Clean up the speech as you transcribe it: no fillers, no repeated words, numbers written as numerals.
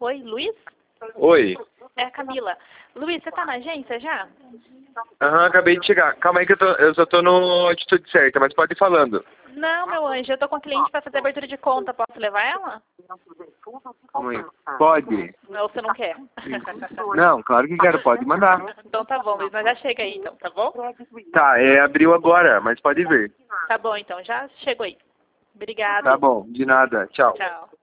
Oi, Luiz? Oi. É a Camila. Luiz, você tá na agência já? Aham, acabei de chegar. Calma aí que eu só tô no atitude certa, mas pode ir falando. Não, meu anjo, eu tô com a cliente pra fazer abertura de conta. Posso levar ela? Calma aí. Pode? Ou você não quer? Não, claro que quero, pode mandar. Então tá bom, Luiz, mas já chega aí então, tá bom? Tá, abriu agora, mas pode ver. Tá bom então, já chego aí. Obrigada. Tá bom, de nada. Tchau. Tchau.